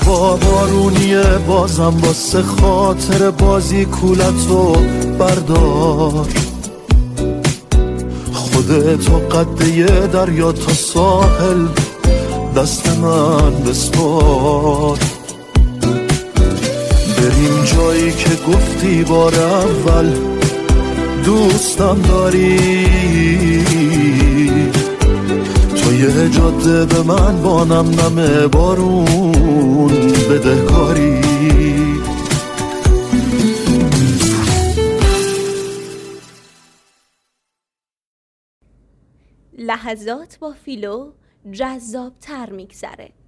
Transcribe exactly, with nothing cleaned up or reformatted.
هوا بارونیه بازم واسه خاطر بازی کولتو بردار، خودتو قد یه دریا تا ساحل دست من بسپار. بریم جایی که گفتی بار اول دوستم داری، تو یه جاده به من با نم نم بارون بدهکاری. لحظات با فیلو جذاب تر میگذره.